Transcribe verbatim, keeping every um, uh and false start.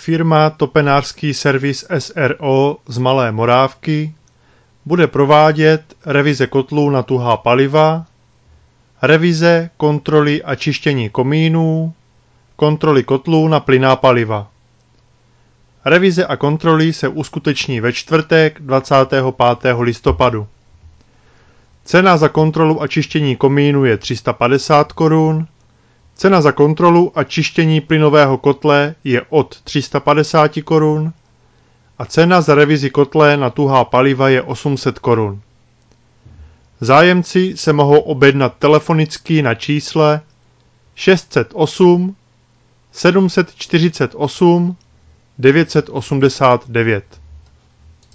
Firma Topenářský servis S R O z Malé Morávky bude provádět revize kotlů na tuhá paliva, revize, kontroly a čištění komínů, kontroly kotlů na plynná paliva. Revize a kontroly se uskuteční ve čtvrtek dvacátého pátého listopadu. Cena za kontrolu a čištění komínu je tři sta padesát korun, cena za kontrolu a čištění plynového kotle je od tři sta padesát korun a cena za revizi kotle na tuhá paliva je osm set korun. Zájemci se mohou objednat telefonicky na čísle šest set osm sedm set čtyřicet osm devět set osmdesát devět.